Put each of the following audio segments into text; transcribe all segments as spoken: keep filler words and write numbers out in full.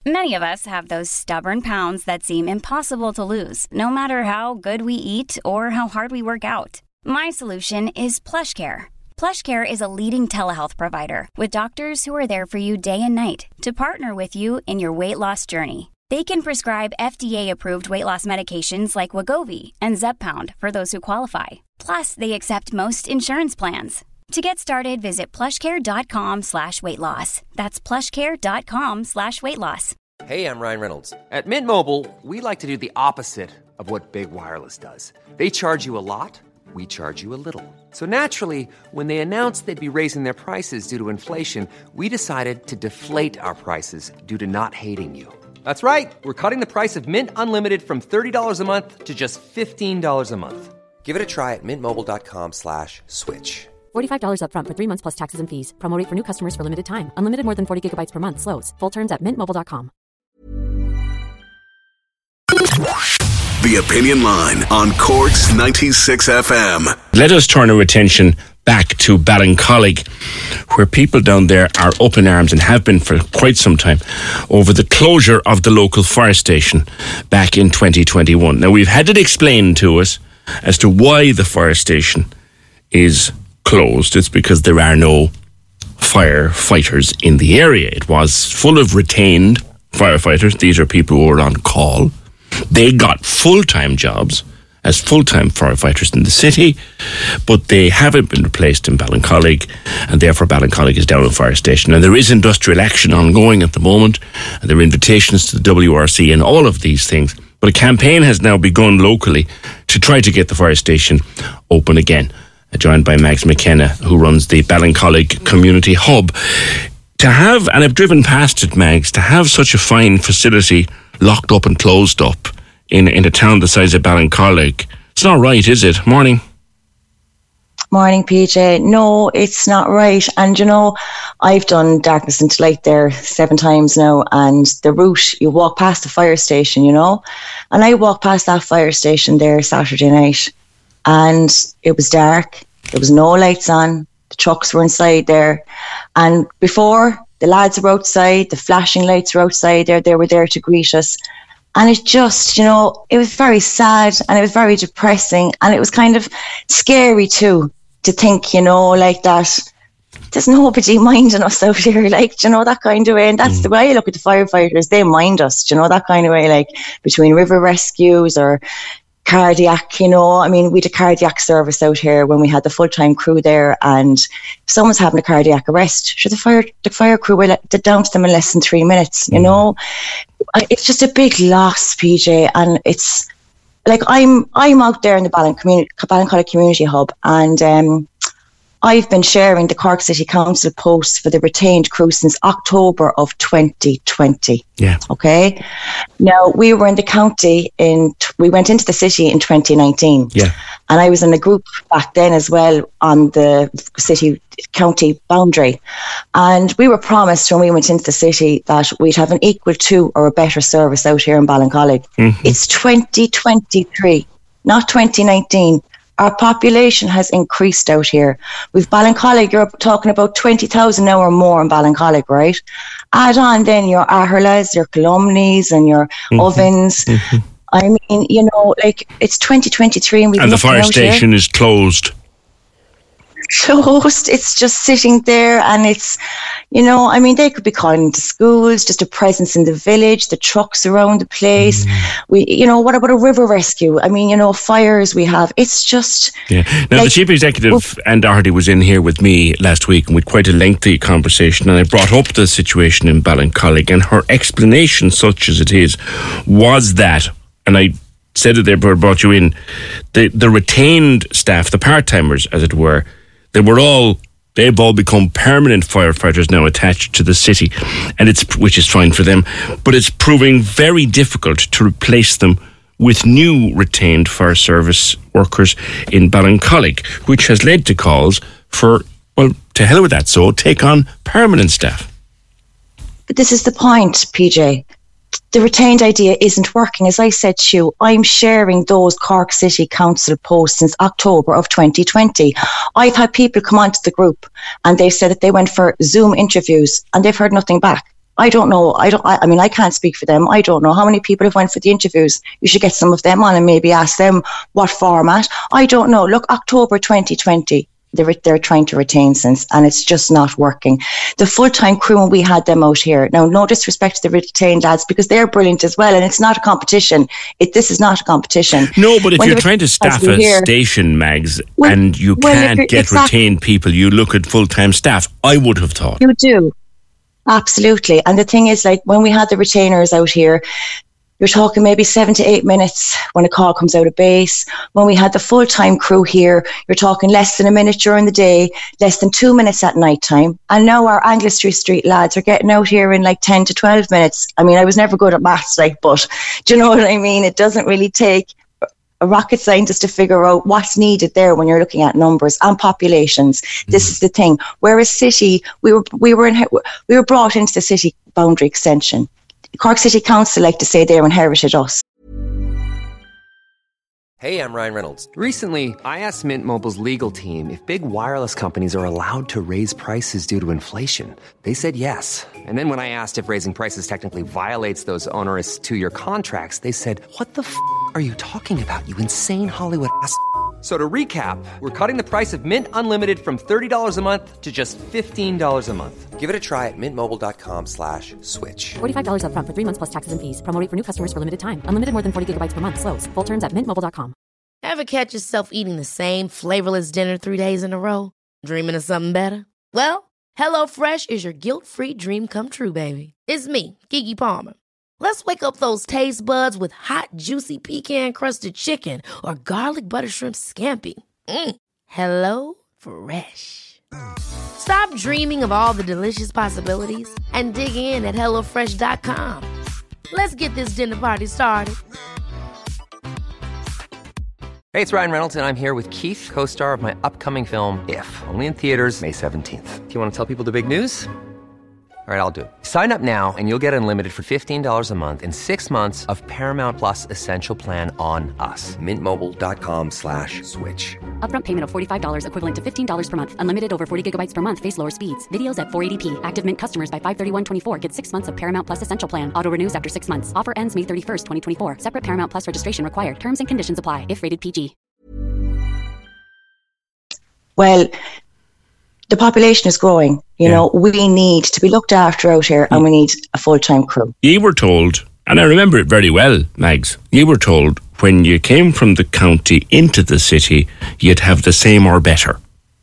Many of us have those stubborn pounds that seem impossible to lose, no matter how good we eat or how hard we work out. My solution is PlushCare. PlushCare is a leading telehealth provider with doctors who are there for you day and night to partner with you in your weight loss journey. They can prescribe F D A-approved weight loss medications like Wegovy and Zepbound for those who qualify. Plus, they accept most insurance plans. To get started, visit plushcare.com slash weight loss. That's plushcare.com slash weight loss. Hey, I'm Ryan Reynolds. At Mint Mobile, we like to do the opposite of what Big Wireless does. They charge you a lot, we charge you a little. So naturally, when they announced they'd be raising their prices due to inflation, we decided to deflate our prices due to not hating you. That's right. We're cutting the price of Mint Unlimited from thirty dollars a month to just fifteen dollars a month. Give it a try at mintmobile.com slash switch. forty-five dollars up front for three months plus taxes and fees. Promo rate for new customers for limited time. Unlimited more than forty gigabytes per month. Slows full terms at mint mobile dot com. The Opinion Line on Cork's ninety-six F M. Let us turn our attention back to Ballincollig, where people down there are up in arms and have been for quite some time over the closure of the local fire station back in twenty twenty-one. Now, we've had it explained to us as to why the fire station is closed. It's because there are no firefighters in the area. It was full of retained firefighters. These are people who are on call. They got full-time jobs as full-time firefighters in the city, but they haven't been replaced in Ballincollig, and therefore Ballincollig is down a fire station. And there is industrial action ongoing at the moment, and there are invitations to the W R C and all of these things. But a campaign has now begun locally to try to get the fire station open again. Joined by Mags McKenna, who runs the Ballincollig Community Hub. To have, and I've driven past it, Mags, to have such a fine facility locked up and closed up in, in a town the size of Ballincollig, it's not right, is it? Morning. Morning, P J. No, it's not right. And, you know, I've done Darkness into Light there seven times now, and the route, you walk past the fire station, you know, and I walked past that fire station there Saturday night, and it was dark. There was no lights on. The trucks were inside there. And before, the lads were outside. The flashing lights were outside there. They were there to greet us. And it just, you know, it was very sad and it was very depressing. And it was kind of scary too, to think, you know, like that there's nobody minding us out here, like, you know, that kind of way. And that's mm. the way I look at the firefighters. They mind us, you know, that kind of way, like between river rescues or cardiac, you know, I mean, we had a cardiac service out here when we had the full-time crew there, and if someone's having a cardiac arrest, sure, the fire the fire crew will get down to them in less than three minutes, you know. It's just a big loss, P J, and it's like I'm I'm out there in the Ballin community, Ballincollig Community Hub, and um, I've been sharing the Cork City Council posts for the retained crew since October of twenty twenty. Yeah. Okay. Now, we were in the county in, we went into the city in twenty nineteen. Yeah. And I was in a group back then as well on the city county boundary. And we were promised when we went into the city that we'd have an equal to or a better service out here in Ballincollig. Mm-hmm. It's twenty twenty-three, not twenty nineteen. Our population has increased out here. With Ballincollig, you're talking about twenty thousand now or more in Ballincollig, right? Add on then your Aherlas, your Columnies and your mm-hmm. Ovens. Mm-hmm. I mean, you know, like it's twenty twenty-three and we've And the fire station here. is closed. Closed. It's just sitting there, and it's, you know, I mean, they could be calling into schools, just a presence in the village, the trucks around the place. Mm. We, you know, what about a river rescue? I mean, you know, fires we have. It's just. Yeah. Now, like, the Chief Executive, Anne Doherty, was in here with me last week, and we had quite a lengthy conversation, and I brought up the situation in Ballincollig, and her explanation, such as it is, was that, and I said it there, but I brought you in, the, the retained staff, the part-timers, as it were, they were all, they've all become permanent firefighters now attached to the city, and it's, which is fine for them, but it's proving very difficult to replace them with new retained fire service workers in Ballincollig, which has led to calls for, well, to hell with that, so take on permanent staff. But this is the point, P J. The retained idea isn't working. As I said to you, I'm sharing those Cork City Council posts since October of twenty twenty. I've had people come onto the group and they've said that they went for Zoom interviews and they've heard nothing back. I don't know. I don't. I, I mean, I can't speak for them. I don't know how many people have went for the interviews. You should get some of them on and maybe ask them what format. I don't know. Look, October twenty twenty. They're, they're trying to retain since, and it's just not working. The full-time crew, when we had them out here, now no disrespect to the retained lads, because they're brilliant as well, and it's not a competition. It This is not a competition. No, but if when you're trying to staff a here, station, Mags, well, and you well, can't get exactly. retained people, you look at full-time staff, I would have thought. You do. Absolutely. And the thing is, like, when we had the retainers out here, you're talking maybe seven to eight minutes when a call comes out of base. When we had the full-time crew here, you're talking less than a minute during the day, less than two minutes at night time. And now our Anglesey Street lads are getting out here in like ten to twelve minutes. I mean, I was never good at maths, like, but do you know what I mean? It doesn't really take a rocket scientist to figure out what's needed there when you're looking at numbers and populations. This mm. is the thing. Whereas city, we were we were in, we were brought into the city boundary extension. Cork City Council like to say they inherited us. Hey, I'm Ryan Reynolds. Recently, I asked Mint Mobile's legal team if big wireless companies are allowed to raise prices due to inflation. They said yes. And then when I asked if raising prices technically violates those onerous two-year contracts, they said, "What the f*** are you talking about, you insane Hollywood ass f- So to recap, we're cutting the price of Mint Unlimited from thirty dollars a month to just fifteen dollars a month. Give it a try at mintmobile.com slash switch. forty-five dollars up front for three months plus taxes and fees. Promo rate for new customers for limited time. Unlimited more than forty gigabytes per month. Slows full terms at mint mobile dot com. Ever catch yourself eating the same flavorless dinner three days in a row? Dreaming of something better? Well, HelloFresh is your guilt-free dream come true, baby. It's me, Keke Palmer. Let's wake up those taste buds with hot, juicy pecan-crusted chicken or garlic butter shrimp scampi. Mm. Hello Fresh. Stop dreaming of all the delicious possibilities and dig in at hello fresh dot com. Let's get this dinner party started. Hey, it's Ryan Reynolds, and I'm here with Keith, co-star of my upcoming film, If, only in theaters May seventeenth. Do you want to tell people the big news? All right, I'll do it. Sign up now and you'll get unlimited for fifteen dollars a month and six months of Paramount Plus Essential Plan on us. Mintmobile.com slash switch. Upfront payment of forty-five dollars equivalent to fifteen dollars per month. Unlimited over forty gigabytes per month. Face lower speeds. Videos at four eighty p. Active Mint customers by five thirty-one twenty-four get six months of Paramount Plus Essential Plan. Auto renews after six months. Offer ends May thirty-first, twenty twenty-four. Separate Paramount Plus registration required. Terms and conditions apply if rated P G. Well, the population is growing. You yeah. know, we need to be looked after out here, and we need a full-time crew. You were told, and I remember it very well, Mags, you were told when you came from the county into the city, you'd have the same or better.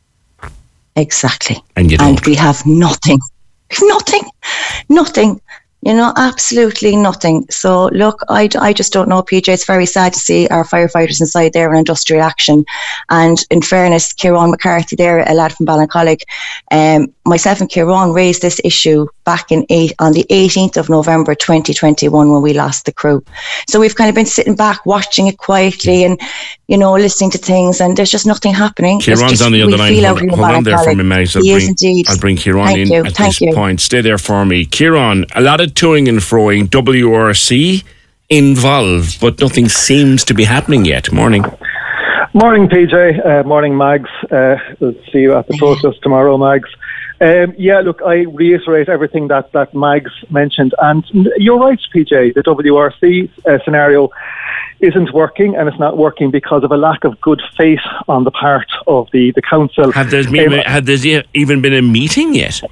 Exactly. And you don't. And we have nothing. Nothing. Nothing. You know, absolutely nothing. So, look, I, I just don't know, P J. It's very sad to see our firefighters inside there in industrial action. And in fairness, Kieran McCarthy there, a lad from Ballincollig, um, myself and Kieran raised this issue back in eight, on the eighteenth of November twenty twenty-one when we lost the crew. So we've kind of been sitting back, watching it quietly and, you know, listening to things, and there's just nothing happening. Kieran's just, on the other line. Hold, hold on there for me, Mags. I'll he bring, is indeed. I'll bring Kieran Thank in you. at Thank this you. point. Stay there for me. Kieran, a lot of toing and froing, W R C involved, but nothing seems to be happening yet. Morning. Morning, P J. Uh, morning, Mags. Uh, we'll see you at the protest tomorrow, Mags. Um, yeah, look, I reiterate everything that, that Mags mentioned. And you're right, P J. The W R C uh, scenario isn't working, and it's not working because of a lack of good faith on the part of the, the council. Have there been, um, had there even been a meeting yet?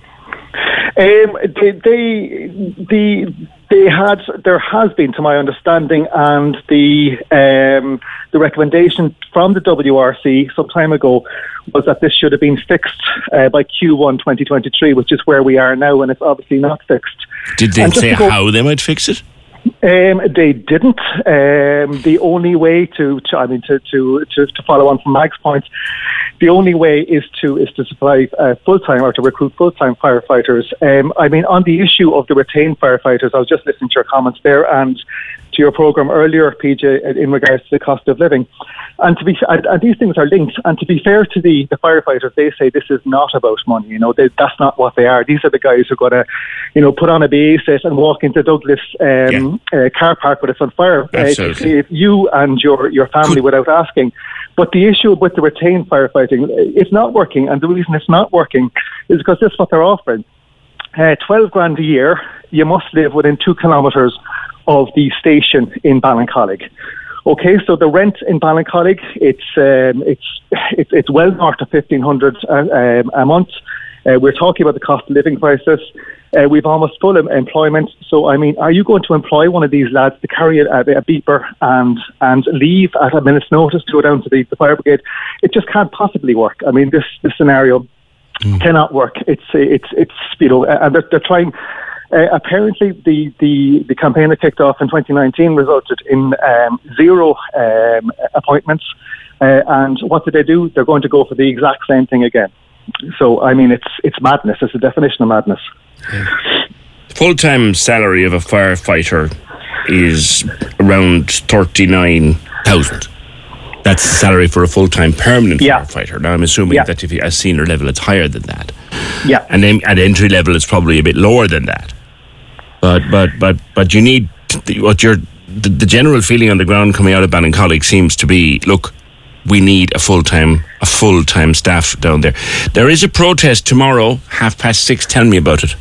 Um, they, they, the, they had, there has been, to my understanding, and the um, the recommendation from the W R C some time ago was that this should have been fixed uh, by Q one twenty twenty-three, which is where we are now, and it's obviously not fixed. Did they say go, how they might fix it? Um, they didn't. Um, the only way to, to I mean, to, to, to, to follow on from Mag's point, the only way is to is to supply uh, full-time or to recruit full-time firefighters. Um, I mean, on the issue of the retained firefighters, I was just listening to your comments there and to your programme earlier, P J, in regards to the cost of living. And to be and, and these things are linked. And to be fair to the, the firefighters, they say this is not about money. You know, they, that's not what they are. These are the guys who are going to, you know, put on a B A set and walk into Douglas um, yeah. uh, car park with us on fire. Absolutely. Uh, you and your your family Could- without asking. But the issue with the retained firefighting, it's not working. And the reason it's not working is because this is what they're offering. uh, twelve grand a year, you must live within two kilometres of the station in Ballincollig. Okay, so the rent in Ballincollig, it's um, it's it's it's well north of fifteen hundred uh, um, a month. Uh, we're talking about the cost of living crisis. Uh, we've almost full employment. So, I mean, are you going to employ one of these lads to carry a, a beeper and and leave at a minute's notice to go down to the, the fire brigade? It just can't possibly work. I mean, this this scenario mm. cannot work. It's it's it's you know, and they're, they're trying. Uh, apparently, the, the, the campaign that kicked off in twenty nineteen resulted in um, zero um, appointments. Uh, and what did they do? They're going to go for the exact same thing again. So, I mean, it's it's madness. It's a definition of madness. Yeah. Full-time salary of a firefighter is around thirty-nine thousand. That's the salary for a full-time permanent yeah. firefighter. Now, I'm assuming yeah. that if you're at senior level, it's higher than that. Yeah. And then at entry level, it's probably a bit lower than that. But but but but you need what you're the, the general feeling on the ground coming out of Ballincollig seems to be, look, we need a full time a full time staff down there. There is a protest tomorrow, half past six. Tell me about it.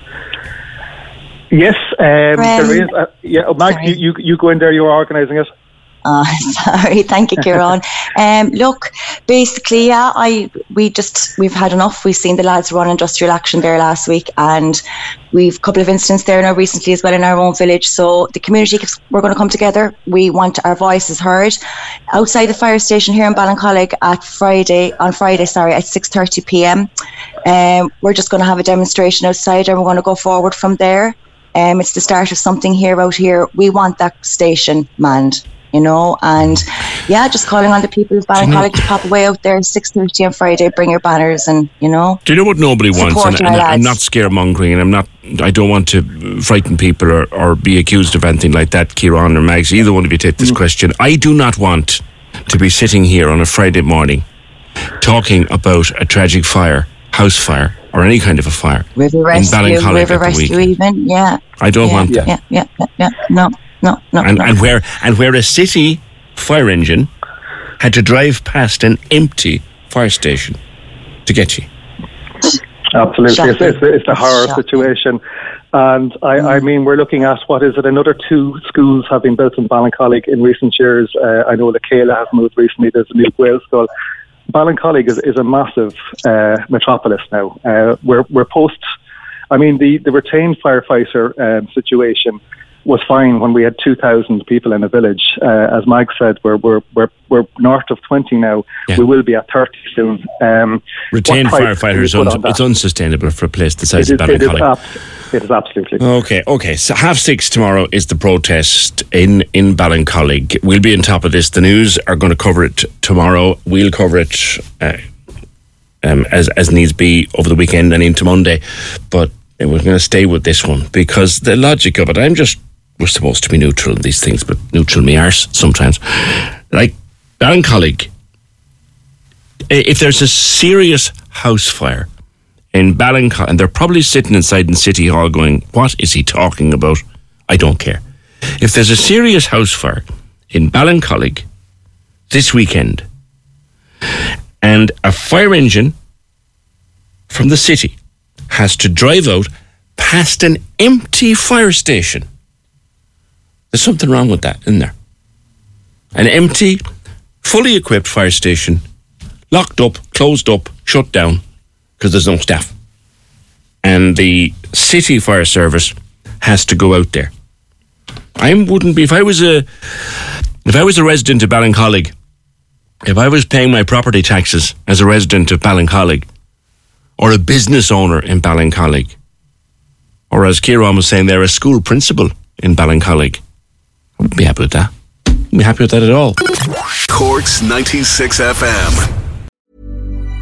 Yes, um, there is. Uh, yeah, Mag, you, you you go in there. You're organising it. Oh, sorry. Thank you, Kieran. um, look, basically, yeah, I we just we've had enough. We've seen the lads run industrial action there last week, and we've a couple of incidents there now recently as well in our own village. So the community, we're going to come together. We want our voices heard outside the fire station here in Ballincollig at Friday on Friday. Sorry, at six thirty p.m. Um, we're just going to have a demonstration outside, and we're going to go forward from there. Um, it's the start of something here out here. We want that station manned. You know, and yeah, just calling on the people of Ballincollig to pop away out there six thirty on Friday, bring your banners, and you know. Do you know what nobody wants? And, and I'm not scaremongering, and I'm not. I don't want to frighten people or, or be accused of anything like that. Kieran or Mags, either one of you take this mm. question. I do not want to be sitting here on a Friday morning talking about a tragic fire, house fire, or any kind of a fire river rescue, in Ballincollig river rescue, even yeah. I don't yeah, want yeah, that. Yeah, yeah, yeah, yeah. No. No, no, and, no. and where and where a city fire engine had to drive past an empty fire station to get you. Absolutely, it's, it's, it's a horror Shocking. situation, and I, mm. I mean, we're looking at what is it? Another two schools have been built in Ballincollig in recent years. Uh, I know Lakela has moved recently. There's a new Wales school. Ballincollig is, is a massive uh, metropolis now. Uh, we're we're post. I mean, the the retained firefighter um, situation was fine when we had two thousand people in a village. Uh, as Mike said, we're we're we're we're north of twenty now. Yeah. We will be at thirty soon. Um, Retained firefighters, un- it's unsustainable for a place the size it of Ballincollig. It, ab- it is absolutely. Okay, okay. So half six tomorrow is the protest in, in Ballincollig. We'll be on top of this. The news are going to cover it tomorrow. We'll cover it uh, um, as, as needs be over the weekend and into Monday. But we're going to stay with this one because the logic of it, I'm just we're supposed to be neutral in these things, but neutral me arse sometimes. Like Ballincollig, if there's a serious house fire in Ballincollig, and they're probably sitting inside in City Hall going, what is he talking about? I don't care. If there's a serious house fire in Ballincollig this weekend, and a fire engine from the city has to drive out past an empty fire station, there's something wrong with that, isn't there? An empty, fully equipped fire station, locked up, closed up, shut down, because there's no staff. And the city fire service has to go out there. I wouldn't be, if I was a, if I was a resident of Ballincollig, if I was paying my property taxes as a resident of Ballincollig, or a business owner in Ballincollig, or as Kieran was saying, they're a school principal in Ballincollig, I wouldn't be happy with that. I wouldn't be happy with that at all. Cork's ninety-six F M.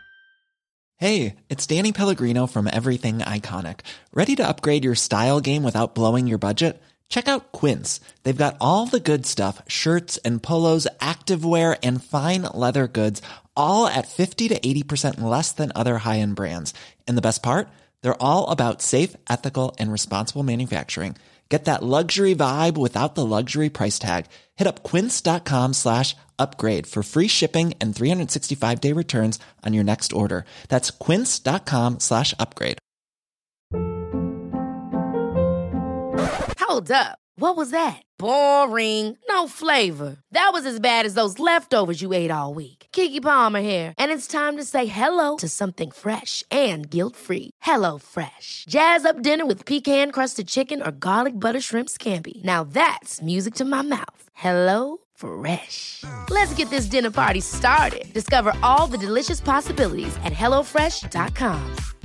Hey, it's Danny Pellegrino from Everything Iconic. Ready to upgrade your style game without blowing your budget? Check out Quince. They've got all the good stuff, shirts and polos, activewear, and fine leather goods, all at fifty to eighty percent less than other high-end brands. And the best part? They're all about safe, ethical, and responsible manufacturing. Get that luxury vibe without the luxury price tag. Hit up quince.com slash upgrade for free shipping and three sixty-five day returns on your next order. That's quince.com slash upgrade. Hold up. What was that? Boring. No flavor. That was as bad as those leftovers you ate all week. Keke Palmer here, and it's time to say hello to something fresh and guilt-free. Hello Fresh. Jazz up dinner with pecan-crusted chicken or garlic butter shrimp scampi. Now that's music to my mouth. Hello Fresh. Let's get this dinner party started. Discover all the delicious possibilities at hello fresh dot com.